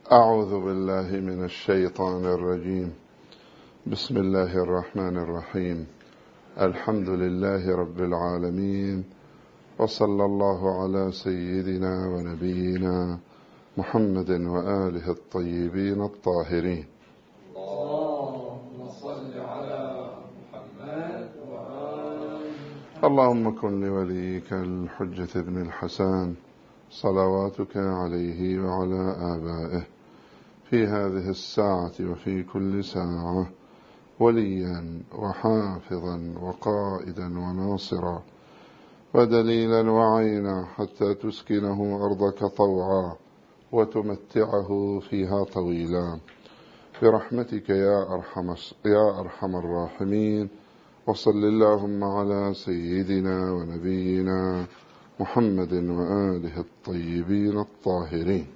أعوذ بالله من الشيطان الرجيم. بسم الله الرحمن الرحيم. الحمد لله رب العالمين، وصلى الله على سيدنا ونبينا محمد وآله الطيبين الطاهرين. اللهم صل على محمد وآله. اللهم كن لوليك الحجة ابن الحسن صلواتك عليه وعلى آبائه في هذه الساعة وفي كل ساعة وليا وحافظا وقائدا وناصرا ودليلا وعينا، حتى تسكنه أرضك طوعا وتمتعه فيها طويلا، برحمتك يا أرحم الراحمين. وصل اللهم على سيدنا ونبينا محمد وآله الطيبين الطاهرين.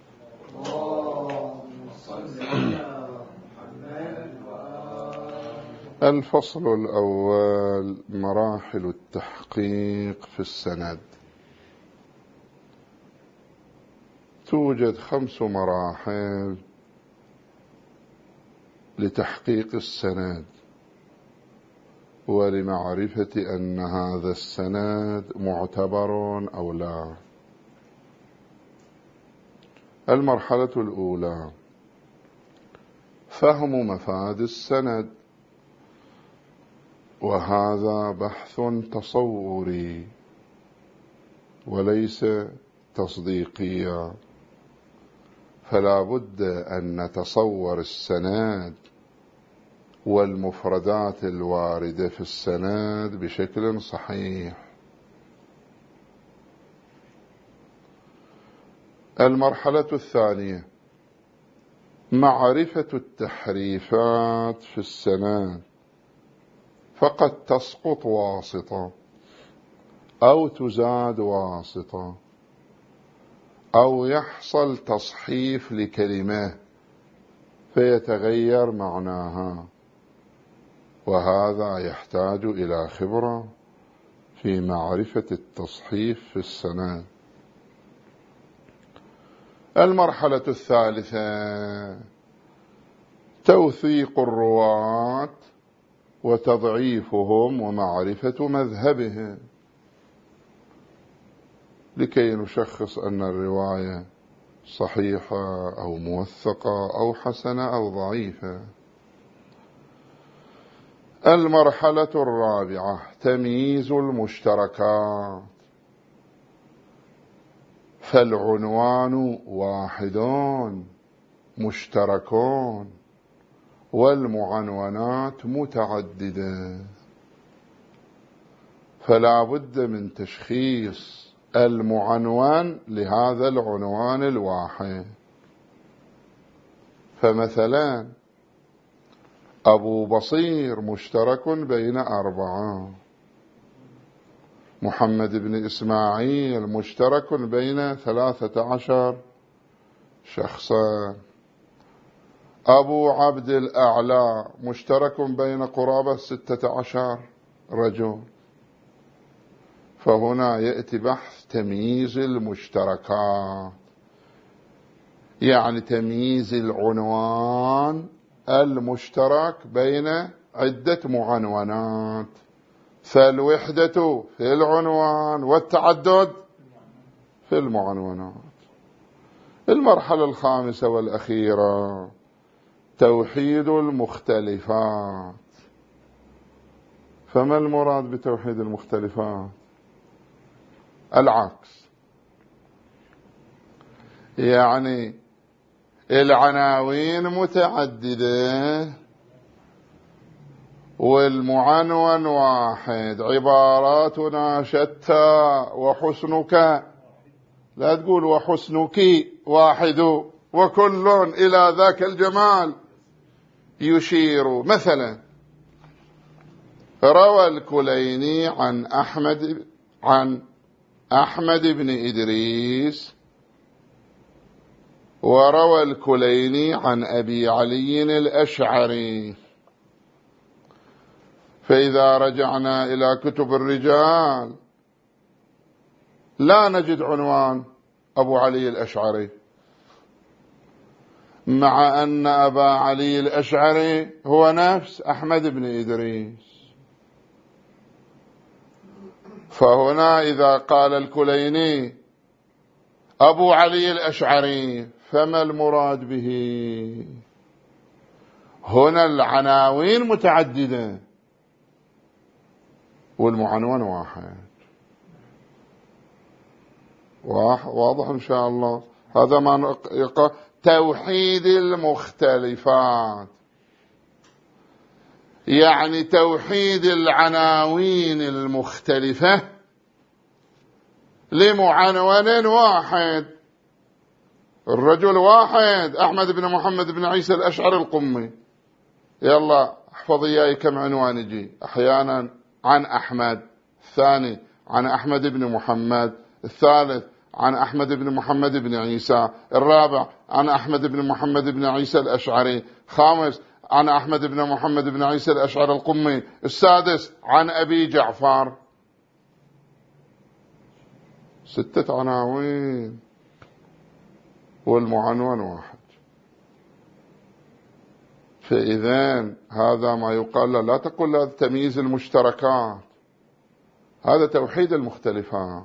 الفصل الأول: مراحل التحقيق في السند. توجد 5 مراحل لتحقيق السند ولمعرفة أن هذا السند معتبر أو لا. المرحلة الأولى: فهم مفاد السند، وهذا بحث تصوري وليس تصديقيا، فلا بد أن نتصور السند والمفردات الواردة في السند بشكل صحيح. المرحلة الثانية: معرفة التحريفات في السند، فقد تسقط واسطة أو تزاد واسطة أو يحصل تصحيف لكلمة فيتغير معناها، وهذا يحتاج إلى خبرة في معرفة التصحيف في السند. المرحلة الثالثة: توثيق الرواة وتضعيفهم ومعرفة مذهبهم، لكي نشخص أن الرواية صحيحة أو موثقة أو حسنة أو ضعيفة. المرحلة الرابعة: تمييز المشتركات، فالعنوان واحد مشتركون والمعنونات متعددة، فلا بد من تشخيص المعنون لهذا العنوان الواحد. فمثلا أبو بصير مشترك بين 4، محمد بن إسماعيل مشترك بين 13 شخصا، أبو عبد الأعلى مشترك بين قرابة 16 رجل. فهنا يأتي بحث تمييز المشتركات، يعني تمييز العنوان المشترك بين عدة معنونات، فالوحدة في العنوان والتعدد في المعنونات. المرحلة الخامسة والأخيرة: توحيد المختلفات. فما المراد بتوحيد المختلفات؟ العكس، يعني العناوين متعددة والمعنون واحد، عباراتنا شتى وحسنك، لا تقول وحسنك واحد وكل إلى ذاك الجمال يشير. مثلا روى الكليني عن أحمد بن إدريس، وروى الكليني عن أبي علي الأشعري. فإذا رجعنا إلى كتب الرجال لا نجد عنوان أبو علي الأشعري، مع أن أبا علي الأشعري هو نفس أحمد بن إدريس. فهنا إذا قال الكليني أبو علي الأشعري فما المراد به؟ هنا العناوين متعددة والمعنون واحد. واضح إن شاء الله. هذا ما يقال توحيد المختلفات، يعني توحيد العناوين المختلفة لمعنون واحد. الرجل واحد، أحمد بن محمد بن عيسى الأشعري القمي. يلا احفظ إياي كم عنوان يجي أحيانا عن أحمد، الثاني عن أحمد بن محمد، الثالث عن أحمد بن محمد بن عيسى، الرابع عن أحمد بن محمد بن عيسى الأشعري، خامس عن أحمد بن محمد بن عيسى الأشعري القمي، السادس عن أبي جعفر. 6 عناوين والمعنون واحد. فإذن هذا ما يقال لا تقول هذا تمييز المشتركات، هذا توحيد المختلفات.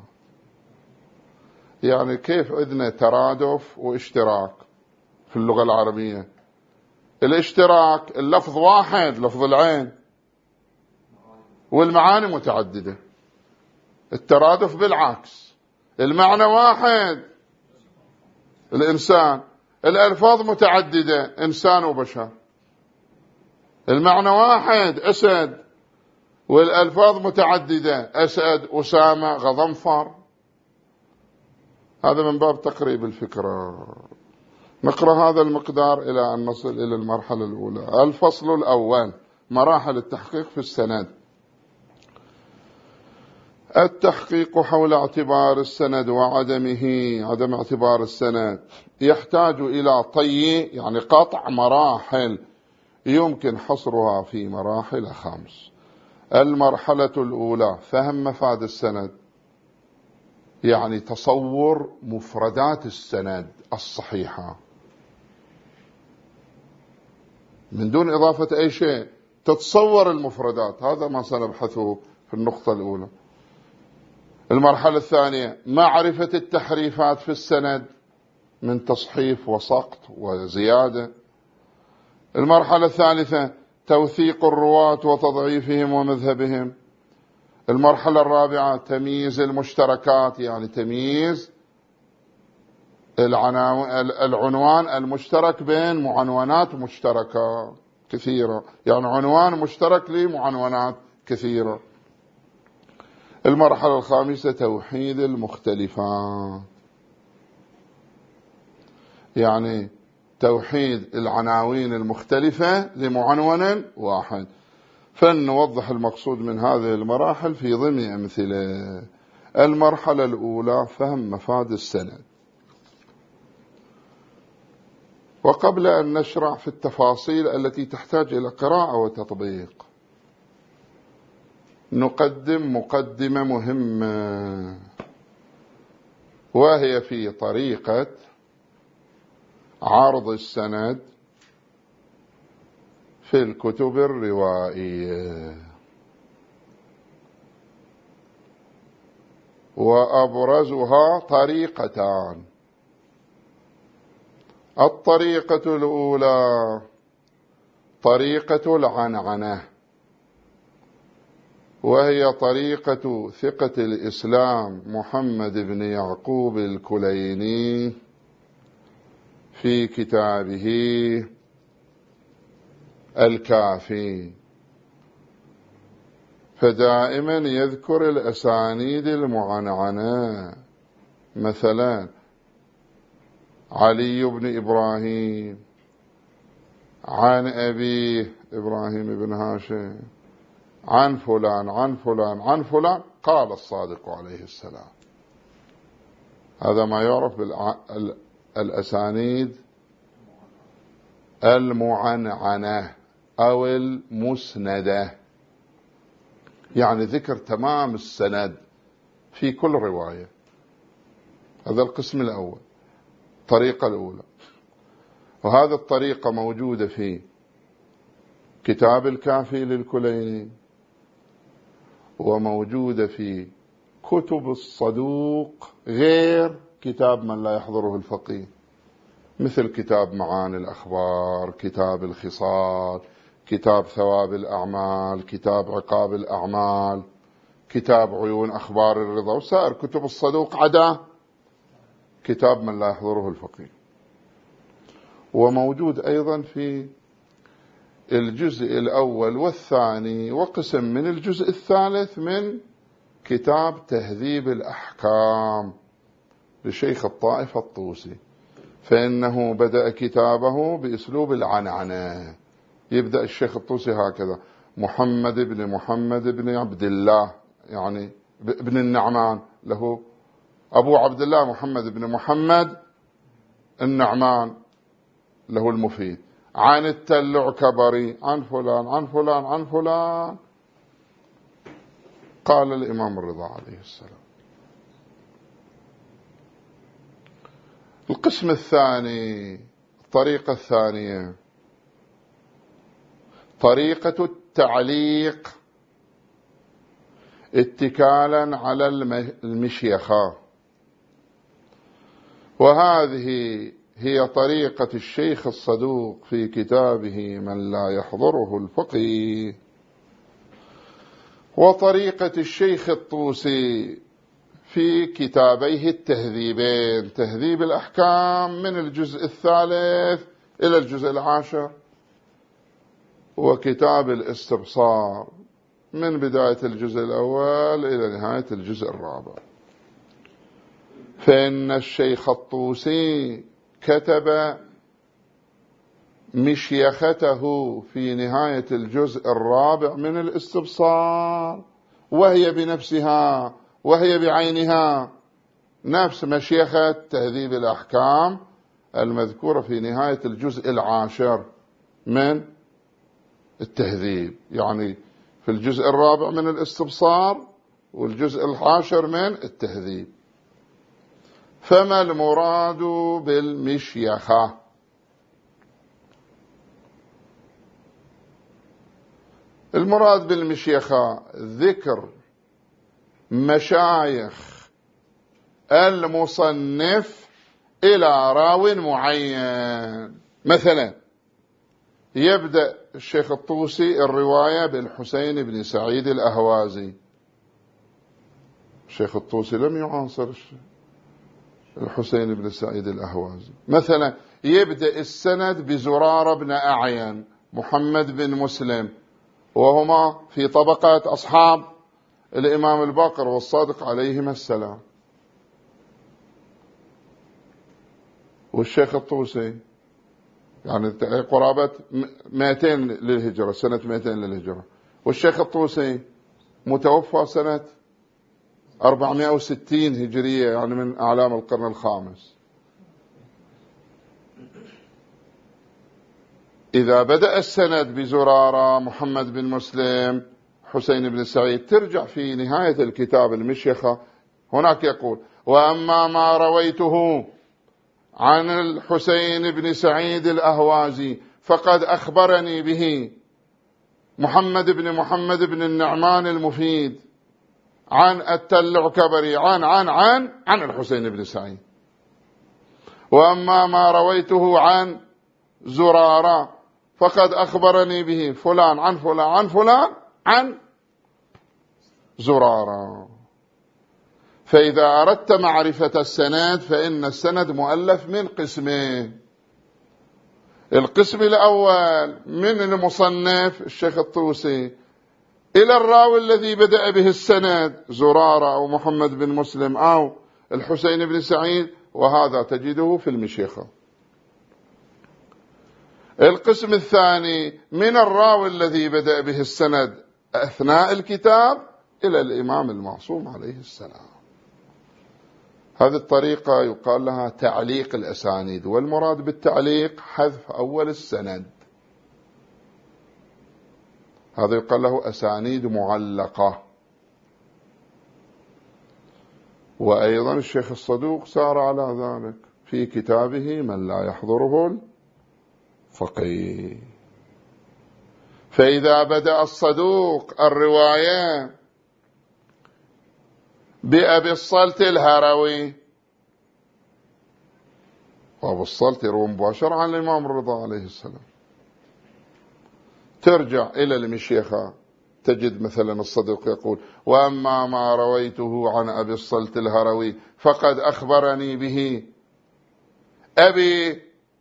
يعني كيف عندنا ترادف واشتراك في اللغة العربية؟ الاشتراك اللفظ واحد، لفظ العين، والمعاني متعددة. الترادف بالعكس، المعنى واحد، الإنسان، الألفاظ متعددة، إنسان وبشر. المعنى واحد، أسد، والألفاظ متعددة، أسد، أسامة، غضنفر. هذا من باب تقريب الفكرة. نقرأ هذا المقدار إلى أن نصل إلى المرحلة الأولى. الفصل الأول: مراحل التحقيق في السند. التحقيق حول اعتبار السند وعدمه، عدم اعتبار السند، يحتاج إلى طي، يعني قطع مراحل يمكن حصرها في مراحل 5. المرحلة الأولى: فهم مفاد السند، يعني تصور مفردات السند الصحيحة من دون إضافة أي شيء، تتصور المفردات. هذا ما سنبحثه في النقطة الأولى. المرحلة الثانية: معرفة التحريفات في السند من تصحيف وسقط وزيادة. المرحلة الثالثة: توثيق الرواة وتضعيفهم ومذهبهم. المرحلة الرابعة: تمييز المشتركات، يعني تمييز العنوان المشترك بين معنونات مشتركة كثيرة، يعني عنوان مشترك لمعنونات كثيرة. المرحلة الخامسة: توحيد المختلفات، يعني توحيد العناوين المختلفة لمعنون واحد. فلنوضح المقصود من هذه المراحل في ضمن أمثلة. المرحلة الأولى: فهم مفاد السند. وقبل أن نشرع في التفاصيل التي تحتاج إلى قراءة وتطبيق، نقدم مقدمة مهمة، وهي في طريقة عرض السند في الكتب الروائية. وأبرزها طريقتان. الطريقة الأولى طريقة العنعنة، وهي طريقة ثقة الإسلام محمد بن يعقوب الكليني في كتابه الكافي. فدائما يذكر الأسانيد المعنعنة، مثلا علي بن إبراهيم عن أبيه إبراهيم بن هاشم عن فلان عن فلان عن فلان قال الصادق عليه السلام. هذا ما يعرف بالأسانيد المعنعنة أو المسندة، يعني ذكر تمام السند في كل رواية. هذا القسم الأول، الطريقة الأولى. وهذه الطريقة موجودة في كتاب الكافي للكليني، وموجودة في كتب الصدوق غير كتاب من لا يحضره الفقيه، مثل كتاب معاني الأخبار، كتاب الخصال، كتاب ثواب الأعمال، كتاب عقاب الأعمال، كتاب عيون أخبار الرضا، وسائر كتب الصدوق عدا كتاب من لا يحضره الفقيه. وموجود أيضا في الجزء الأول والثاني وقسم من الجزء الثالث من كتاب تهذيب الأحكام لشيخ الطائفة الطوسي، فإنه بدأ كتابه بأسلوب العنعنة. يبدأ الشيخ الطوسي هكذا: محمد بن عبد الله، يعني ابن النعمان، له أبو عبد الله محمد بن محمد النعمان له المفيد، عن التلعكبري عن فلان عن فلان عن فلان، قال الإمام الرضا عليه السلام. القسم الثاني، الطريقة الثانية، طريقة التعليق اتكالا على المشيخة، وهذه هي طريقة الشيخ الصدوق في كتابه من لا يحضره الفقيه، وطريقة الشيخ الطوسي في كتابيه التهذيبين، تهذيب الأحكام من الجزء الثالث إلى الجزء العاشر، وكتاب الاستبصار من بداية الجزء الأول إلى نهاية الجزء الرابع. فإن الشيخ الطوسي كتب مشيخته في نهاية الجزء الرابع من الاستبصار، وهي بنفسها وهي بعينها نفس مشيخة تهذيب الأحكام المذكورة في نهاية الجزء العاشر من التهذيب، يعني في الجزء الرابع من الاستبصار والجزء العاشر من التهذيب. فما المراد بالمشيخة؟ المراد بالمشيخة ذكر مشايخ المصنف إلى راو معين. مثلا يبدأ الشيخ الطوسي الرواية بالحسين بن سعيد الأهوازي. الشيخ الطوسي لم يعاصر الحسين بن سعيد الأهوازي. مثلا يبدأ السند بزرارة بن أعين محمد بن مسلم، وهما في طبقة أصحاب الإمام الباقر والصادق عليهما السلام. والشيخ الطوسي يعني قرابة 200 للهجرة، سنة 200 للهجرة، والشيخ الطوسي متوفى سنة 460 هجرية، يعني من أعلام القرن الخامس. إذا بدأ السند بزرارة محمد بن مسلم حسين بن سعيد، ترجع في نهاية الكتاب المشيخة هناك يقول: وأما ما رويته عن الحسين بن سعيد الأهوازي فقد أخبرني به محمد بن النعمان المفيد عن التلعكبري عن الحسين بن سعيد. وأما ما رويته عن زرارة فقد أخبرني به فلان عن فلان عن فلان عن زرارة. فإذا أردت معرفة السند فإن السند مؤلف من قسمين: القسم الأول من المصنف الشيخ الطوسي إلى الراوي الذي بدأ به السند، زرارة أو محمد بن مسلم أو الحسين بن سعيد، وهذا تجده في المشيخة. القسم الثاني من الراوي الذي بدأ به السند أثناء الكتاب إلى الإمام المعصوم عليه السلام. هذه الطريقة يقال لها تعليق الأسانيد، والمراد بالتعليق حذف أول السند، هذا يقال له أسانيد معلقة. وأيضا الشيخ الصدوق سار على ذلك في كتابه من لا يحضره فقيه. فإذا بدأ الصدوق الرواية بأبي الصلت الهروي، وأبو الصلت يروي مباشرة عن الإمام الرضا عليه السلام، ترجع إلى المشيخة تجد مثلا الصدوق يقول: وأما ما رويته عن أبي الصلت الهروي فقد أخبرني به أبي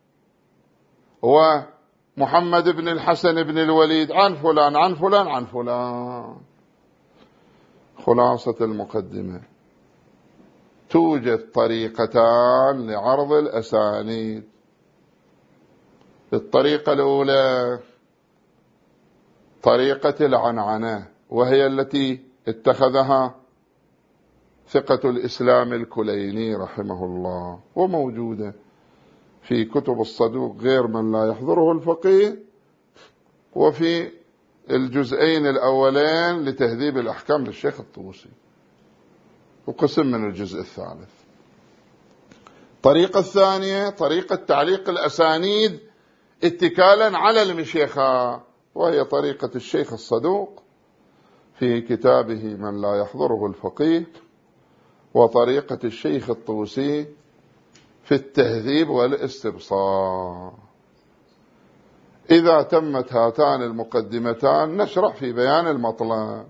ومحمد بن الحسن بن الوليد عن فلان عن فلان عن فلان. خلاصة المقدمة: توجد طريقتان لعرض الأسانيد. الطريقة الأولى طريقة العنعنة، وهي التي اتخذها ثقة الإسلام الكليني رحمه الله، وموجودة في كتب الصدوق غير من لا يحضره الفقيه، وفي الجزئين الأولين لتهذيب الأحكام للشيخ الطوسي، وقسم من الجزء الثالث. الطريقة الثانية طريقة تعليق الأسانيد اتكالا على المشيخة، وهي طريقة الشيخ الصدوق في كتابه من لا يحضره الفقيه، وطريقة الشيخ الطوسي في التهذيب والاستبصار. إذا تمت هاتان المقدمتان نشرح في بيان المطلب.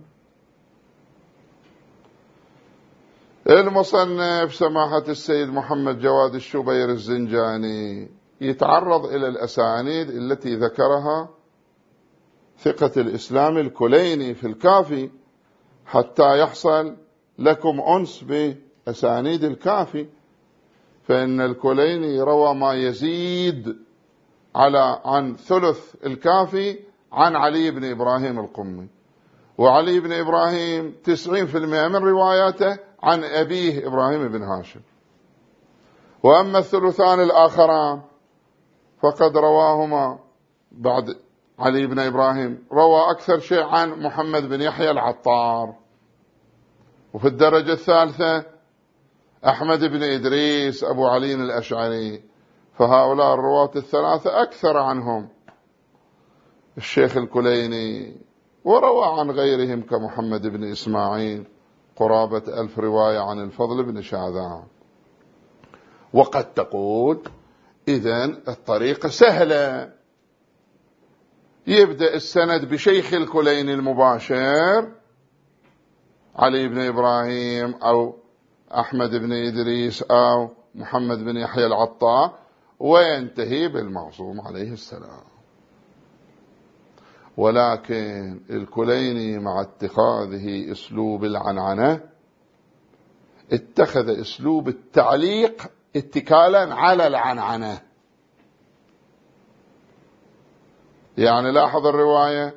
المصنف سماحة السيد محمد جواد الشبير الزنجاني يتعرض إلى الأسانيد التي ذكرها ثقة الإسلام الكليني في الكافي حتى يحصل لكم أنس بأسانيد الكافي، فإن الكليني روى ما يزيد عن ثلث الكافي عن علي بن إبراهيم القمي، وعلي بن إبراهيم 90% من رواياته عن أبيه إبراهيم بن هاشم، وأما الثلثان الآخران فقد رواهما بعد علي بن إبراهيم روى أكثر شيء عن محمد بن يحيى العطار، وفي الدرجة الثالثة أحمد بن إدريس أبو علي الأشعري، فهؤلاء الرواة الثلاثة أكثر عنهم الشيخ الكليني، وروى عن غيرهم كمحمد بن إسماعيل قرابة 1000 رواية عن الفضل بن شاذان. وقد تقول إذن الطريقة سهلة، يبدأ السند بشيخ الكليني المباشر علي بن إبراهيم أو أحمد بن إدريس أو محمد بن يحيى العطار، وينتهي بالمعصوم عليه السلام. ولكن الكليني مع اتخاذه أسلوب العنعنة اتخذ أسلوب التعليق اتكالا على العنعنة. يعني لاحظ الرواية: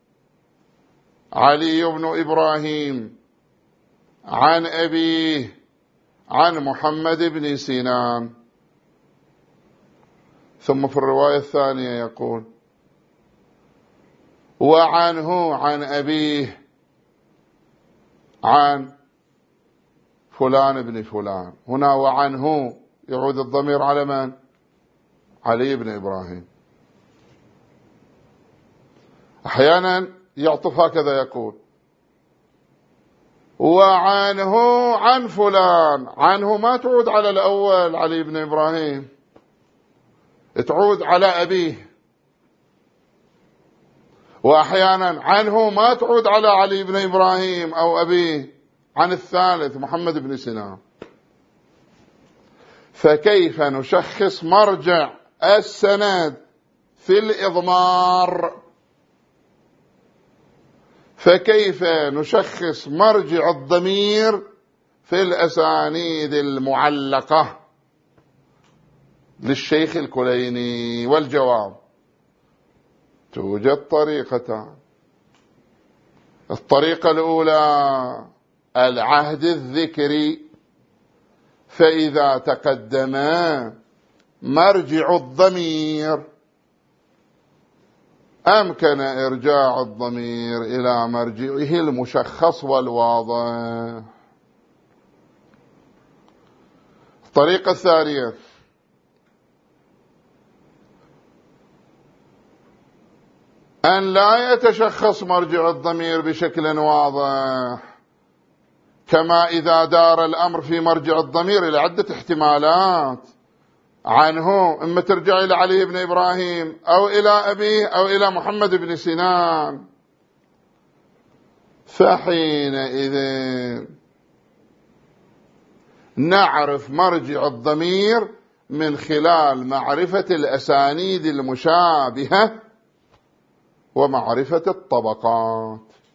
علي بن إبراهيم عن أبيه عن محمد بن سنان، ثم في الرواية الثانية يقول: وعنه عن أبيه عن فلان بن فلان. هنا وعنه يعود الضمير على من؟ علي بن إبراهيم. أحيانا يعطف هكذا يقول: وعنه عن فلان. عنه ما تعود على الأول علي بن إبراهيم، تعود على أبيه. وأحيانا عنه ما تعود على علي بن إبراهيم أو أبيه، عن الثالث محمد بن سنان. فكيف نشخص مرجع السند في الإضمار؟ فكيف نشخص مرجع الضمير في الأسانيد المعلقة للشيخ الكليني؟ والجواب: توجد طريقتان. الطريقة الأولى العهد الذكري، فإذا تقدم مرجع الضمير أمكن إرجاع الضمير إلى مرجعه المشخص والواضح. الطريقة الثانية أن لا يتشخص مرجع الضمير بشكل واضح، كما إذا دار الأمر في مرجع الضمير إلى عدة احتمالات عنه، إما ترجع إلى علي بن إبراهيم أو إلى أبيه أو إلى محمد بن سنان، فحينئذ نعرف مرجع الضمير من خلال معرفة الأسانيد المشابهة ومعرفة الطبقات.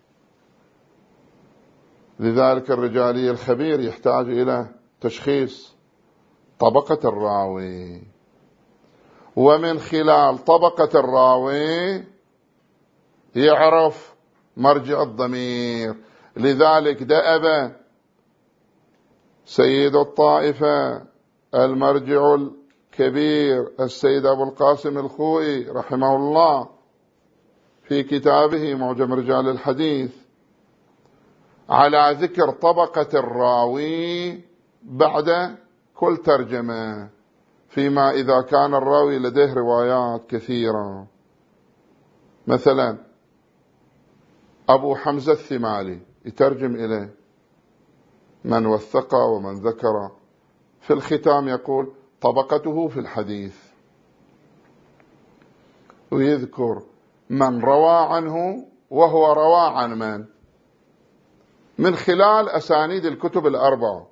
لذلك الرجالي الخبير يحتاج إلى تشخيص طبقة الراوي، ومن خلال طبقة الراوي يعرف مرجع الضمير. لذلك دأب سيد الطائفة المرجع الكبير السيد أبو القاسم الخوئي رحمه الله في كتابه معجم رجال الحديث على ذكر طبقة الراوي بعد كل ترجمة، فيما إذا كان الراوي لديه روايات كثيرة. مثلا أبو حمزة الثمالي يترجم إليه من وثق ومن ذكر، في الختام يقول طبقته في الحديث، ويذكر من روى عنه وهو روى عن من خلال أسانيد الكتب الأربعة.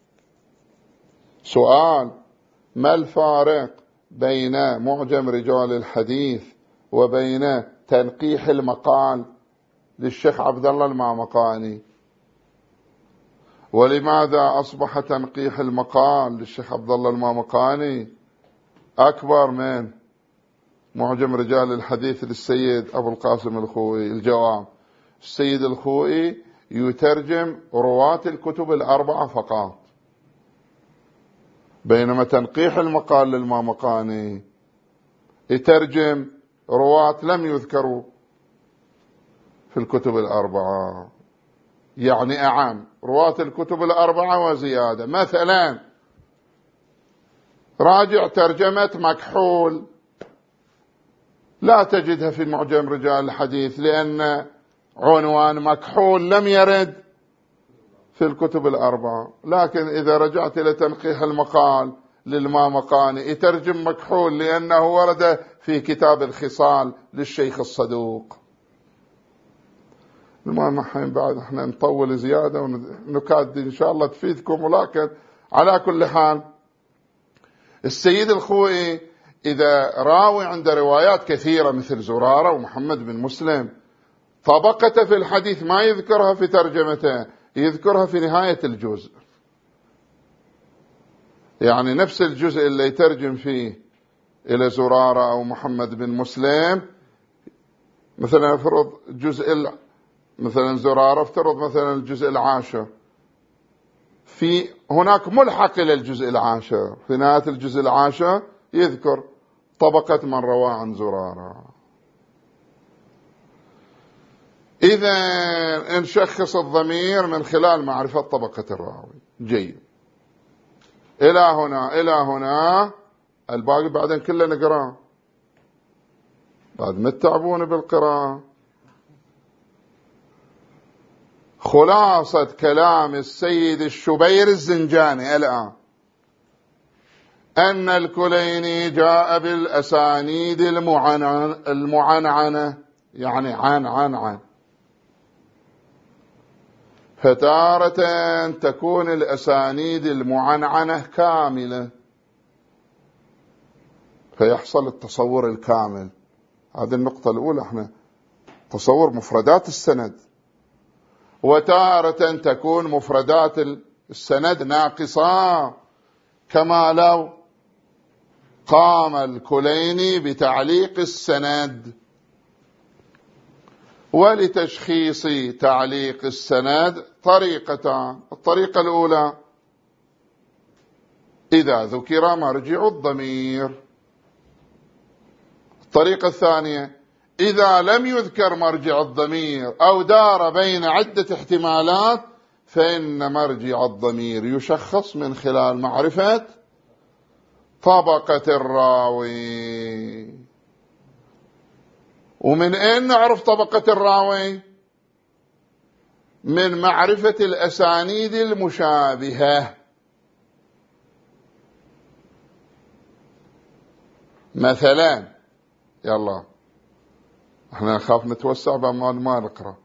سؤال: ما الفارق بين معجم رجال الحديث وبين تنقيح المقال للشيخ عبد الله المامقاني؟ ولماذا أصبح تنقيح المقال للشيخ عبد الله المامقاني أكبر من معجم رجال الحديث للسيد أبو القاسم الخوئي؟ الجواب: السيد الخوئي يترجم رواة الكتب الأربعة فقط، بينما تنقيح المقال للمامقاني يترجم رواة لم يذكروا في الكتب الأربعة، يعني أعم رواة الكتب الأربعة وزيادة. مثلا راجع ترجمة مكحول، لا تجدها في معجم رجال الحديث، لأن عنوان مكحول لم يرد في الكتب الأربعة. لكن إذا رجعت إلى تنقيح المقال للمامقاني يترجم مكحول لأنه ورد في كتاب الخصال للشيخ الصدوق. المهم الحين بعد احنا نطول زيادة ونكاد إن شاء الله تفيدكم، ولكن على كل حال السيد الخوئي إذا راوي عند روايات كثيرة مثل زرارة ومحمد بن مسلم، طبقته في الحديث ما يذكرها في ترجمته، يذكرها في نهاية الجزء. يعني نفس الجزء اللي يترجم فيه إلى زرارة أو محمد بن مسلم، مثلا افرض مثلا زرارة افترض مثلا الجزء العاشر، في هناك ملحق إلى الجزء العاشر، في نهاية الجزء العاشر يذكر طبقة من روى عن زرارة. إذا نشخص الضمير من خلال معرفة طبقة الراوي. جيد، إلى هنا الباقي بعدين كله نقرأ، بعد ما تتعبون بالقراءة. خلاصة كلام السيد الشبير الزنجاني الآن أن الكليني جاء بالأسانيد المعنعنة، يعني عن فتارة تكون الأسانيد المعنعنة كاملة فيحصل التصور الكامل. هذه النقطة الأولى، احنا تصور مفردات السند. وتارة تكون مفردات السند ناقصة، كما لو قام الكليني بتعليق السند. ولتشخيص تعليق السند طريقتان: الطريقة الأولى إذا ذكر مرجع الضمير، الطريقة الثانية إذا لم يذكر مرجع الضمير أو دار بين عدة احتمالات، فإن مرجع الضمير يشخص من خلال معرفة طبقة الراوي. ومن أين نعرف طبقة الراوي؟ من معرفة الأسانيد المشابهة. مثلا يلا احنا نخاف نتوسع بما ما نقرأ.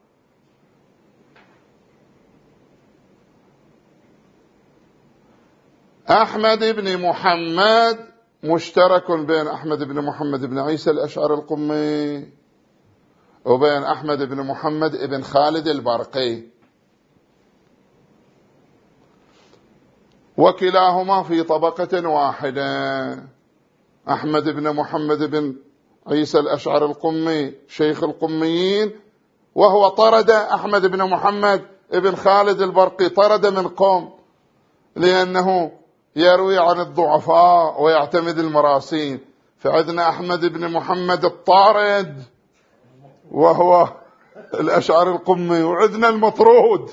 أحمد بن محمد مشترك بين أحمد بن محمد بن عيسى الأشعري القمي وبين أحمد بن محمد بن خالد البرقي، وكلاهما في طبقة واحدة. أحمد بن محمد بن عيسى الأشعري القمي شيخ القميين، وهو طرد أحمد بن محمد بن خالد البرقي، طرد من قوم لأنه يروي عن الضعفاء ويعتمد المراسيل. فعندنا أحمد بن محمد الطارد وهو الأشعري القمي، وعندنا المطرود،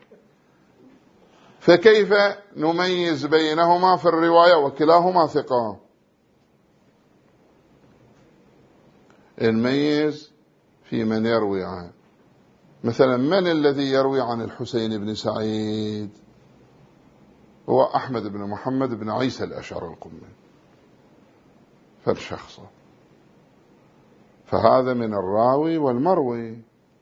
فكيف نميز بينهما في الرواية وكلاهما ثقة؟ نميز في من يروي عنه. مثلا من الذي يروي عن الحسين بن سعيد؟ هو أحمد بن محمد بن عيسى الأشعري القمي، فالشخص، فهذا من الراوي والمروي.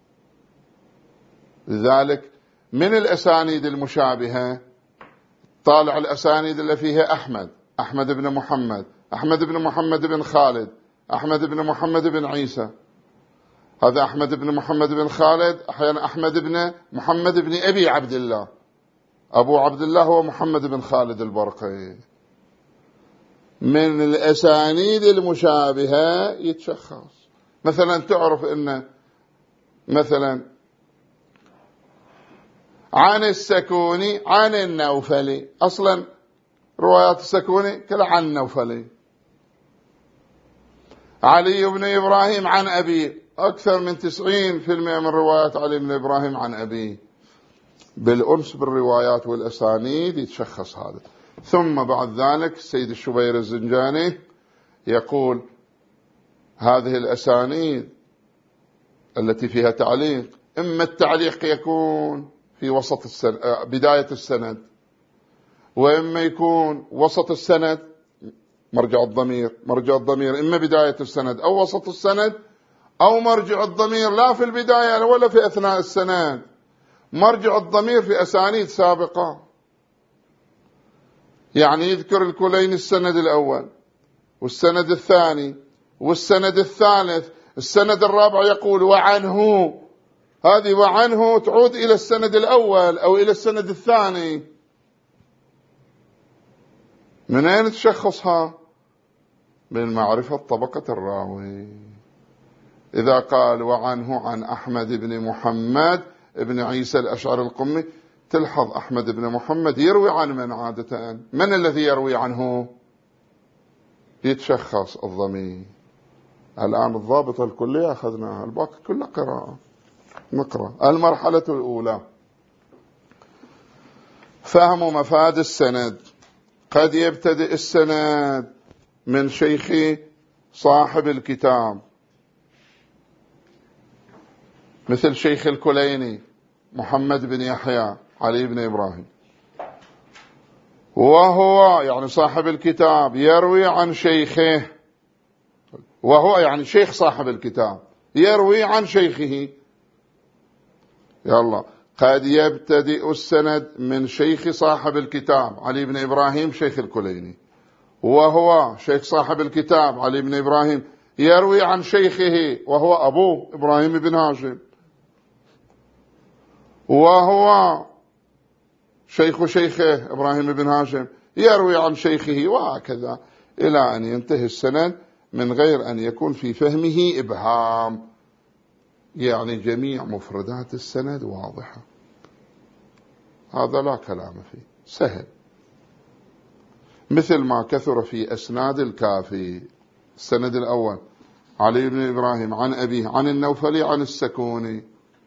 لذلك من الأسانيد المشابهة طالع الأسانيد اللي فيها أحمد بن محمد، أحمد بن محمد بن خالد، أحمد بن محمد بن عيسى. هذا أحمد بن محمد بن خالد، أحيانا أحمد بن محمد بن أبي عبد الله، أبو عبد الله هو محمد بن خالد البرقي. من الأسانيد المشابهة يتشخص. مثلا تعرف أن مثلا عن السكوني عن النوفلي، أصلا روايات السكوني كلها عن النوفلي. علي بن إبراهيم عن أبي، أكثر من 90% من روايات علي بن إبراهيم عن أبي. بالأنس بالروايات والأسانيد يتشخص هذا. ثم بعد ذلك السيد الشبير الزنجاني يقول هذه الأسانيد التي فيها تعليق، إما التعليق يكون في وسط السند بداية السند، وإما يكون وسط السند مرجع الضمير إما بداية السند أو وسط السند، أو مرجع الضمير لا في البداية ولا في أثناء السند، مرجع الضمير في أسانيد سابقة. يعني يذكر الكلين السند الأول والسند الثاني والسند الثالث، السند الرابع يقول وعنه، هذه وعنه تعود إلى السند الأول أو إلى السند الثاني. من أين تشخصها؟ من معرفة طبقة الراوي. إذا قال وعنه عن أحمد بن محمد بن عيسى الأشعري القمي، تلحظ أحمد بن محمد يروي عن من عادة؟ من الذي يروي عنه؟ يتشخص الضمير. الآن الضابط الكلي أخذناها، الباقي كله قراءة. نقرأ المرحلة الأولى: فهم مفاد السند. قد يبتدئ السند من شيخ صاحب الكتاب، مثل شيخ الكليني محمد بن يحيى علي بن إبراهيم، وهو يعني صاحب الكتاب يروي عن شيخه، وهو يعني شيخ صاحب الكتاب يروي عن شيخه. يلا قد يبتدئ السند من شيخ صاحب الكتاب علي بن إبراهيم شيخ الكليني، وهو شيخ صاحب الكتاب علي بن إبراهيم يروي عن شيخه وهو أبوه إبراهيم بن هاشم، وهو شيخ شيخه إبراهيم بن هاشم يروي عن شيخه، وهكذا إلى أن ينتهي السند من غير أن يكون في فهمه إبهام. يعني جميع مفردات السند واضحة، هذا لا كلام فيه، سهل. مثل ما كثر في أسناد الكافي. السند الأول علي بن إبراهيم عن أبيه عن النوفلي عن السكوني.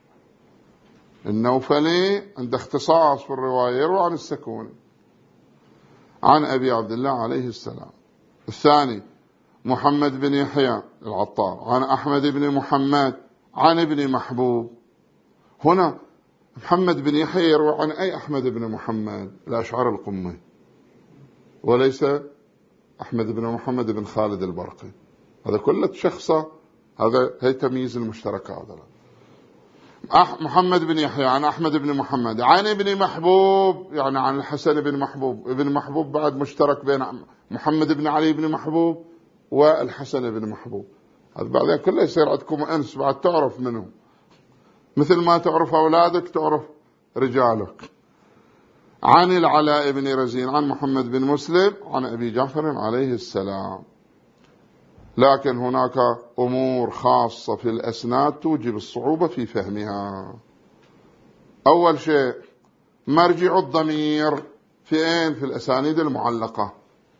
النوفلي عنده اختصاص في الرواية، يروي عن السكوني عن أبي عبد الله عليه السلام. الثاني محمد بن يحيى العطار عن أحمد بن محمد عن ابن محبوب. هنا محمد بن يحيى يروي عن أي أحمد بن محمد؟ الأشعر القمي، وليس أحمد بن محمد بن خالد البرقي. هذا كله شخصة، هذا هي تمييز المشترك. هذا محمد بن يحيى عن أحمد بن محمد عن ابن محبوب، يعني عن الحسن بن محبوب. ابن محبوب بعد مشترك بين محمد بن علي بن محبوب والحسن بن محبوب. هذا بعدين كله يصير عندكم أنس بعد تعرف منه، مثل ما تعرف أولادك تعرف رجالك. عن العلاء بن رزين عن محمد بن مسلم عن أبي جعفر عليه السلام. لكن هناك أمور خاصة في الأسناد توجب الصعوبة في فهمها. أول شيء مرجع الضمير في الأسانيد المعلقة.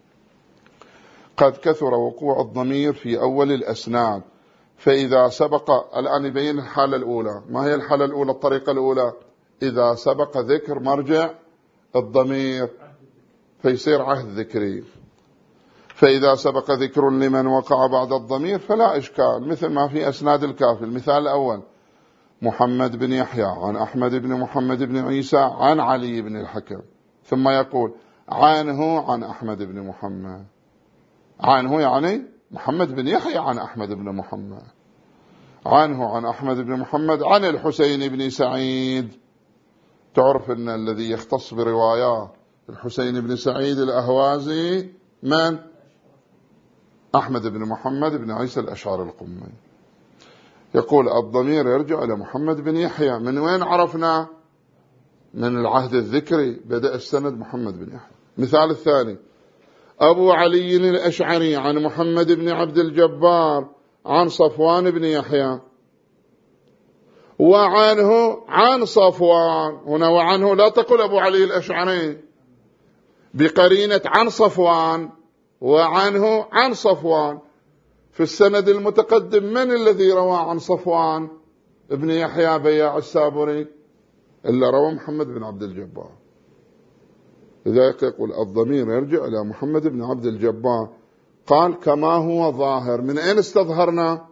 قد كثر وقوع الضمير في أول الأسناد، فإذا سبق، الآن يبين الحالة الأولى. ما هي الحالة الأولى؟ الطريقة الأولى إذا سبق ذكر مرجع الضمير فيصير عهد ذكري، فإذا سبق ذكر لمن وقع بعد الضمير فلا إشكال، مثل ما في أسناد الكافي. المثال الأول محمد بن يحيى عن أحمد بن محمد بن عيسى عن علي بن الحكم، ثم يقول عنه عن أحمد بن محمد. عنه يعني محمد بن يحيى عن أحمد بن محمد، عنه عن أحمد بن محمد عن الحسين بن سعيد. تعرف أن الذي يختص بروايات الحسين بن سعيد الأهوازي من؟ أحمد بن محمد بن عيسى الأشعر القمي. يقول الضمير يرجع إلى محمد بن يحيى. من وين عرفنا؟ من العهد الذكري، بدأ السند محمد بن يحيى. مثال الثاني أبو علي الأشعري عن محمد بن عبد الجبار عن صفوان بن يحيى، وعنه عن صفوان. هنا وعنه لا تقول أبو علي الأشعري، بقرينة عن صفوان، وعنه عن صفوان. في السند المتقدم من الذي روى عن صفوان ابن يحيى بياع السابري؟ إلا روى محمد بن عبد الجبار. لذلك يقول الضمير يرجع إلى محمد بن عبد الجبار. قال كما هو ظاهر. من أين استظهرنا؟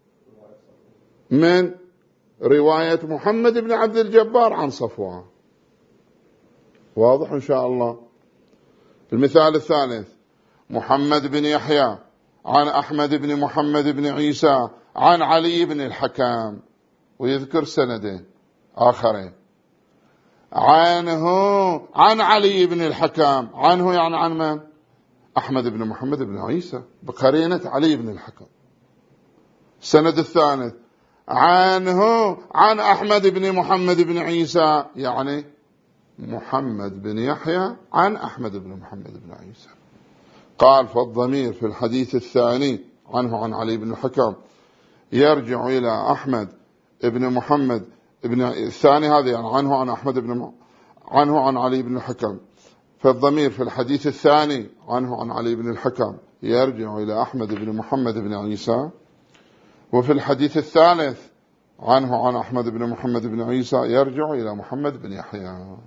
من رواية محمد بن عبد الجبار عن صفوان. واضح إن شاء الله. المثال الثالث محمد بن يحيى عن أحمد بن محمد بن عيسى عن علي بن الحكم، ويذكر سندين آخرين. عنه عن علي بن الحكم، عنه يعني عن من؟ أحمد بن محمد بن عيسى بقرينة علي بن الحكم. السند الثالث عنه عن أحمد بن محمد بن عيسى، يعني محمد بن يحيى عن أحمد بن محمد بن عيسى. قال فالضمير في الحديث الثاني عنه عن علي بن الحكم يرجع إلى أحمد بن محمد بن الثاني، هذا يعني عنه عن أحمد بن عنه عن علي بن الحكم. فالضمير في الحديث الثاني عنه عن علي بن الحكم يرجع إلى أحمد بن محمد بن عيسى، وفي الحديث الثالث عنه عن أحمد بن محمد بن عيسى يرجع إلى محمد بن يحيى.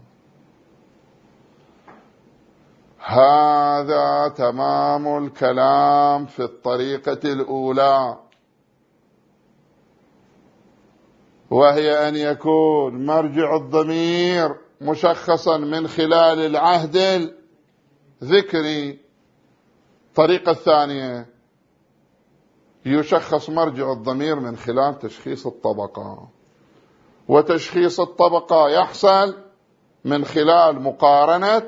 هذا تمام الكلام في الطريقة الأولى، وهي أن يكون مرجع الضمير مشخصا من خلال العهد الذكري. الطريقة الثانية يشخص مرجع الضمير من خلال تشخيص الطبقة، وتشخيص الطبقة يحصل من خلال مقارنة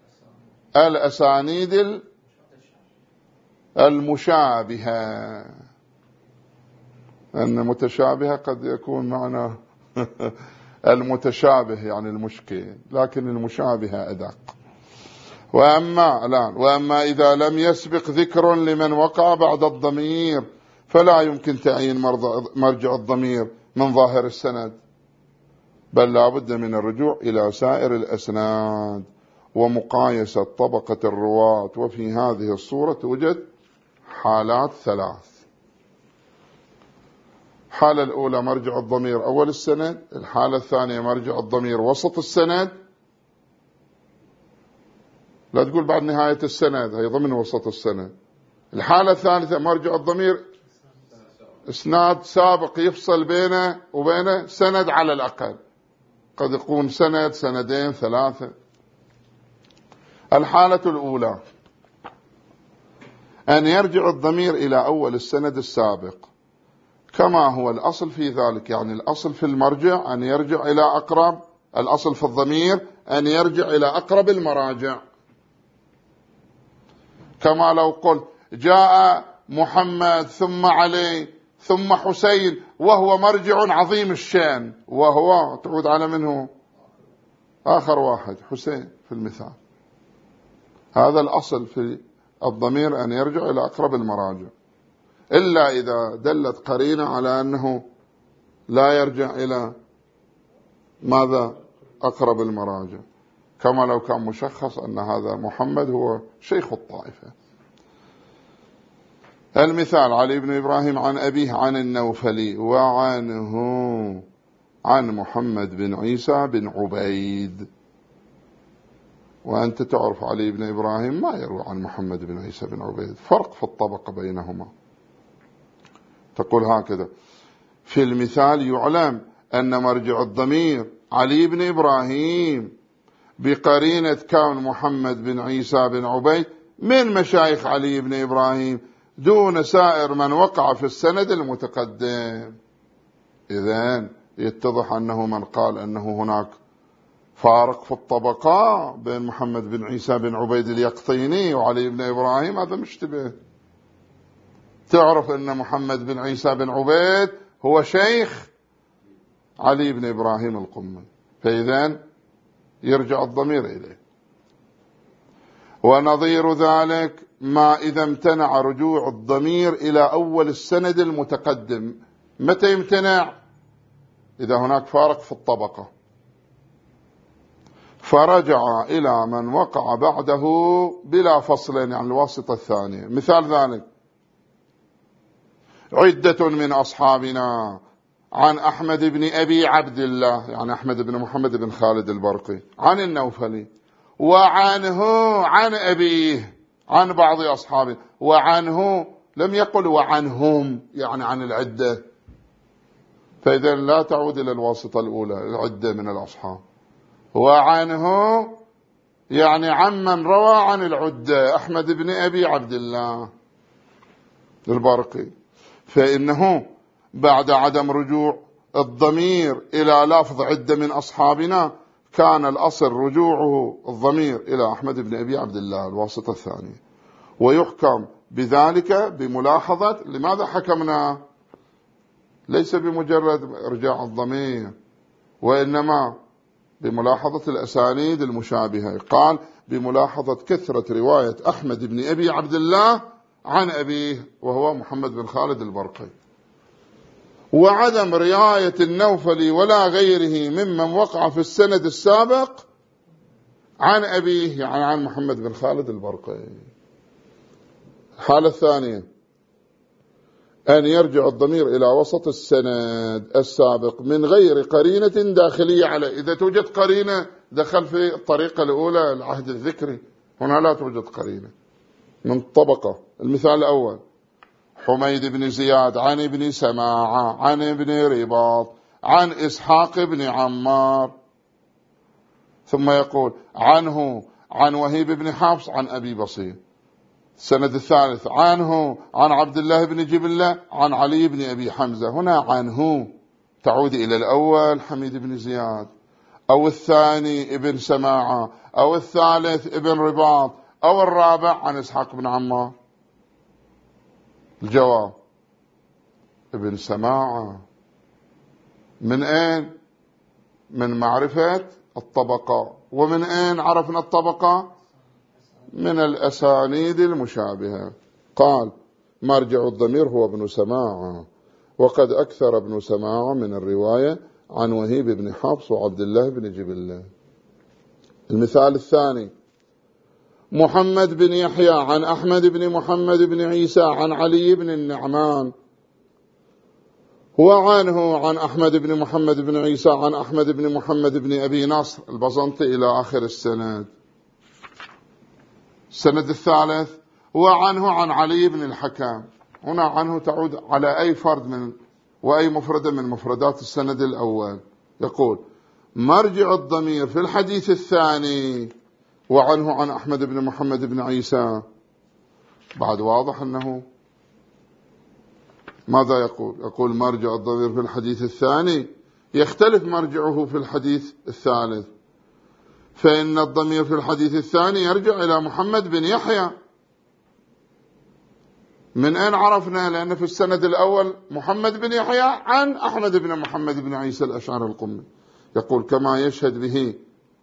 الأسانيد المشابهة. أن متشابهة قد يكون معنى المتشابه يعني المشكل، لكن المشابهة أدق. وأما إذا لم يسبق ذكر لمن وقع بعد الضمير فلا يمكن تعيين مرجع الضمير من ظاهر السند، بل لا بد من الرجوع إلى سائر الأسناد ومقايسة طبقة الرواة. وفي هذه الصورة توجد حالات ثلاث. الحالة الأولى مرجع الضمير أول السند، الحالة الثانية مرجع الضمير وسط السند، لا تقول بعد نهاية السند، هي ضمن وسط السند. الحالة الثالثة مرجع الضمير إسناد سابق يفصل بينه وبينه سند على الأقل، قد يكون سند، سندين، ثلاثة. الحالة الأولى أن يرجع الضمير إلى أول السند السابق كما هو الأصل في ذلك، يعني الأصل في المرجع أن يرجع إلى أقرب، الأصل في الضمير أن يرجع إلى أقرب المراجع، كما لو قلت جاء محمد ثم علي ثم حسين وهو مرجع عظيم الشان، وهو تعود على منه آخر واحد حسين في المثال. هذا الأصل في الضمير أن يرجع إلى أقرب المراجع، إلا إذا دلت قرينة على أنه لا يرجع إلى ماذا؟ أقرب المراجع، كما لو كان مشخص أن هذا محمد هو شيخ الطائفة. المثال علي بن إبراهيم عن أبيه عن النوفلي وعنه عن محمد بن عيسى بن عبيد. وأنت تعرف علي بن إبراهيم ما يروي عن محمد بن عيسى بن عبيد، فرق في الطبقة بينهما. تقول هكذا: في المثال يعلم أن مرجع الضمير علي بن إبراهيم بقرينة كون محمد بن عيسى بن عبيد من مشايخ علي بن إبراهيم دون سائر من وقع في السند المتقدم. إذن يتضح أنه من قال أنه هناك فارق في الطبقة بين محمد بن عيسى بن عبيد اليقطيني وعلي بن إبراهيم، هذا مشتبه. تعرف أن محمد بن عيسى بن عبيد هو شيخ علي بن إبراهيم القمي، فإذن يرجع الضمير إليه. ونظير ذلك ما إذا امتنع رجوع الضمير إلى أول السند المتقدم. متى يمتنع؟ إذا هناك فارق في الطبقة، فرجع إلى من وقع بعده بلا فصل، يعني الواسطة الثانية. مثال ذلك: عدة من أصحابنا عن أحمد بن أبي عبد الله، يعني أحمد بن محمد بن خالد البرقي، عن النوفلي، وعنه عن أبيه، عن بعض أصحابه، وعنه لم يقل وعنهم، يعني عن العدة، فإذا لا تعود إلى الواسطة الأولى، العدة من الأصحاب. وعنه يعني عمن روى عن العدة أحمد بن أبي عبد الله البرقي، فإنه بعد عدم رجوع الضمير إلى لفظ عدة من أصحابنا كان الأصل رجوعه الضمير إلى أحمد بن أبي عبد الله الواسطة الثانية. ويحكم بذلك بملاحظة، لماذا حكمنا؟ ليس بمجرد إرجاع الضمير، وإنما بملاحظة الأسانيد المشابهة. قال: بملاحظة كثرة رواية أحمد بن أبي عبد الله عن أبيه وهو محمد بن خالد البرقي، وعدم رواية النوفلي ولا غيره ممن وقع في السند السابق عن أبيه، يعني عن محمد بن خالد البرقي. الحالة الثانية أن يرجع الضمير إلى وسط السند السابق من غير قرينة داخلية عليه. إذا توجد قرينة دخل في الطريقة الأولى العهد الذكري، هنا لا توجد قرينة من طبقة. المثال الأول: حميد بن زياد عن ابن سماعة عن ابن رباط عن إسحاق بن عمار، ثم يقول عنه عن وهيب بن حفص عن أبي بصير. السند الثالث: عنه عن عبد الله بن جبلة عن علي بن أبي حمزة. هنا عنه تعود إلى الأول حميد بن زياد، أو الثاني ابن سماعة، أو الثالث ابن رباط، أو الرابع عن إسحاق بن عمار. الجواب: ابن سماعة. من أين؟ من معرفة الطبقة. ومن أين عرفنا الطبقة؟ من الأسانيد المشابهة. قال: مرجع الضمير هو ابن سماعة، وقد أكثر ابن سماعة من الرواية عن وهيب بن حفص وعبد الله بن جبلة. المثال الثاني: محمد بن يحيى عن أحمد بن محمد بن عيسى عن علي بن النعمان، وعنه عن أحمد بن محمد بن عيسى عن أحمد بن محمد بن أبي نصر البصنطي إلى آخر السند. السند الثالث: وعنه عن علي بن الحكم. هنا عنه تعود على أي فرد وأي مفردة من مفردات السند الأول. يقول مرجع الضمير في الحديث الثاني وعنه عن أحمد بن محمد بن عيسى. بعد واضح أنه ماذا يقول مرجع الضمير في الحديث الثاني يختلف مرجعه في الحديث الثالث، فإن الضمير في الحديث الثاني يرجع إلى محمد بن يحيى. من أين عرفنا؟ لأن في السند الأول محمد بن يحيى عن أحمد بن محمد بن عيسى الأشعري القمي. يقول كما يشهد به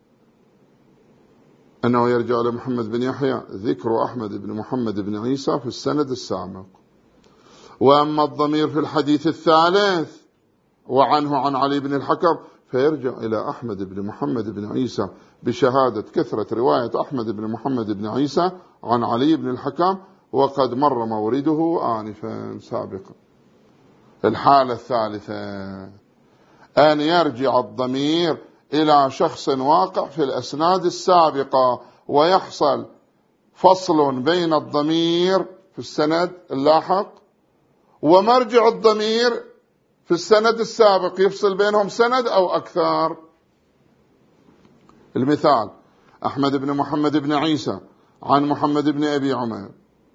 أنه يرجع إلى محمد بن يحيى ذكر أحمد بن محمد بن عيسى في السند السابق. وأما الضمير في الحديث الثالث وعنه عن علي بن الحكم فيرجع إلى أحمد بن محمد بن عيسى بشهادة كثرة رواية أحمد بن محمد بن عيسى عن علي بن الحكم، وقد مر مورده آنفا سابقا. الحالة الثالثة أن يرجع الضمير إلى شخص واقع في الأسناد السابقة ويحصل فصل بين الضمير في السند اللاحق ومرجع الضمير في السند السابق، يفصل بينهم سند أو أكثر. المثال أحمد بن محمد بن عيسى عن محمد بن أبي عمير،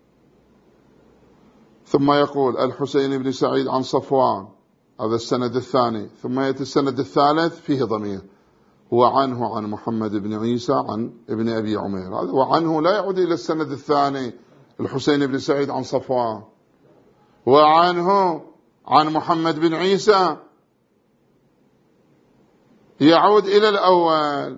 ثم يقول الحسين بن سعيد عن صفوان، هذا السند الثاني، ثم يأتي السند الثالث فيه ضمير وعنه عن محمد بن عيسى عن ابن أبي عمير. هذا وعنه لا يعود إلى السند الثاني الحسين بن سعيد عن صفوان، وعنه عن محمد بن عيسى يعود إلى الأول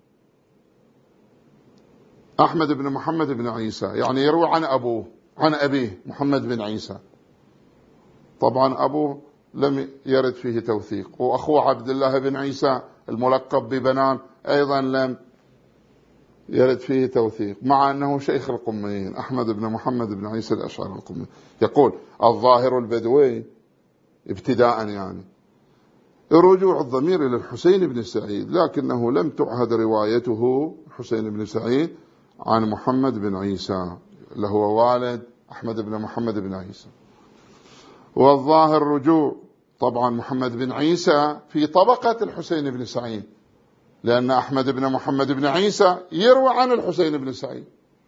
أحمد بن محمد بن عيسى، يعني يروي عن أبوه عن أبيه محمد بن عيسى. طبعا أبوه لم يرد فيه توثيق، وأخوه عبد الله بن عيسى الملقب ببنان أيضا لم يرد فيه توثيق، مع أنه شيخ القميين أحمد بن محمد بن عيسى الأشعري القمي. يقول الظاهر البدوي ابتداء يعني رجوع الضمير إلى الحسين بن سعيد، لكنه لم تعهد روايته الحسين بن سعيد عن محمد بن عيسى اللي هو والد أحمد بن محمد بن عيسى. والظاهر رجوع طبعا محمد بن عيسى في طبقة الحسين بن سعيد، لأن أحمد بن محمد بن عيسى يروى عن الحسين بن سعيد،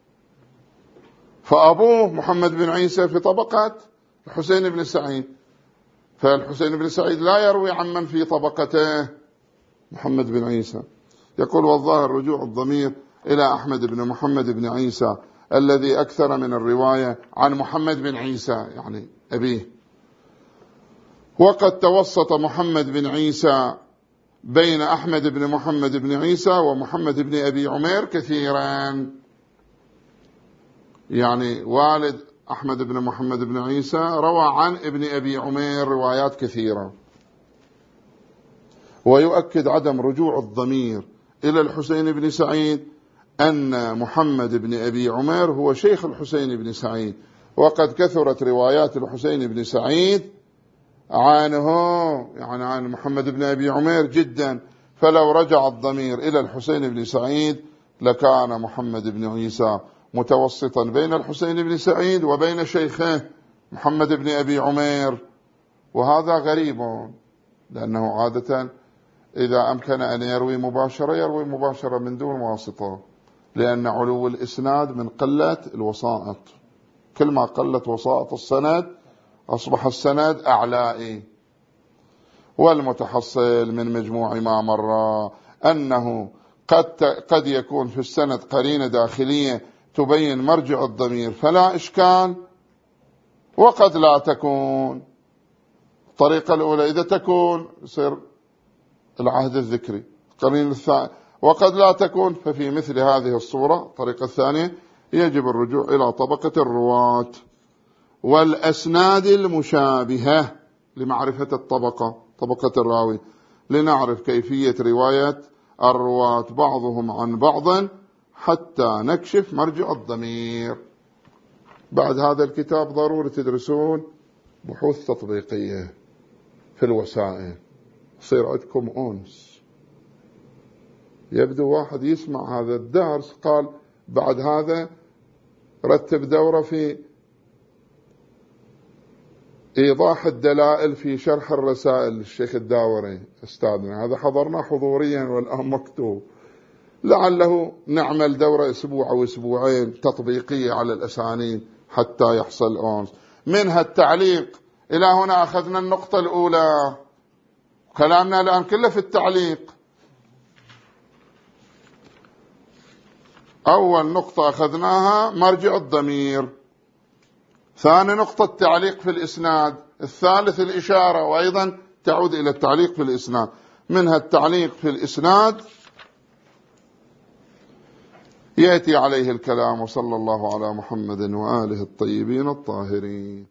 فأبوه محمد بن عيسى في طبقة الحسين بن سعيد، فالحسين بن سعيد لا يروي عن من في طبقته محمد بن عيسى. يقول والظاهر رجوع الضمير إلى أحمد بن محمد بن عيسى الذي أكثر من الرواية عن محمد بن عيسى يعني أبيه، وقد توسط محمد بن عيسى بين أحمد بن محمد بن عيسى ومحمد بن أبي عمير كثيرا، يعني والد أحمد بن محمد بن عيسى روى عن ابن أبي عمير روايات كثيرة. ويؤكد عدم رجوع الضمير إلى الحسين بن سعيد أن محمد بن أبي عمير هو شيخ الحسين بن سعيد، وقد كثرت روايات الحسين بن سعيد عنه يعني عن محمد بن أبي عمير جدا، فلو رجع الضمير إلى الحسين بن سعيد لكان محمد بن عيسى متوسطا بين الحسين بن سعيد وبين شيخه محمد بن أبي عمير. وهذا غريب، لأنه عادة إذا أمكن أن يروي مباشرة يروي مباشرة من دون واسطة، لأن علو الإسناد من قلة الوسائط، كل ما قلت وسائط السند أصبح السند أعلائي. والمتحصل من مجموع ما مر أنه قد يكون في السند قرينة داخلية تبين مرجع الضمير فلا إشكال، وقد لا تكون. الطريقة الأولى إذا تكون يصير العهد الذكري قرين الثاني، وقد لا تكون ففي مثل هذه الصورة الطريقة الثانية يجب الرجوع إلى طبقة الرواة والأسناد المشابهة لمعرفة طبقة الراوي، لنعرف كيفية رواية الرواة بعضهم عن بعض حتى نكشف مرجع الضمير. بعد هذا الكتاب ضروري تدرسون بحوث تطبيقية في الوسائل، يصير عندكم أنس. يبدو واحد يسمع هذا الدرس قال بعد هذا رتب دورة في إيضاح الدلائل في شرح الرسائل للشيخ الداوري أستاذنا، هذا حضرنا حضوريا والآن مكتوب. لعله نعمل دورة أسبوع أو أسبوعين تطبيقية على الأسانيد حتى يحصل أنس. منها التعليق. إلى هنا أخذنا النقطة الأولى، كلامنا الآن كله في التعليق. أول نقطة أخذناها مرجع الضمير، ثاني نقطة التعليق في الإسناد، الثالث الإشارة، وأيضا تعود إلى التعليق في الإسناد. منها التعليق في الإسناد يأتي عليه الكلام. وصلى الله على محمد وآله الطيبين الطاهرين.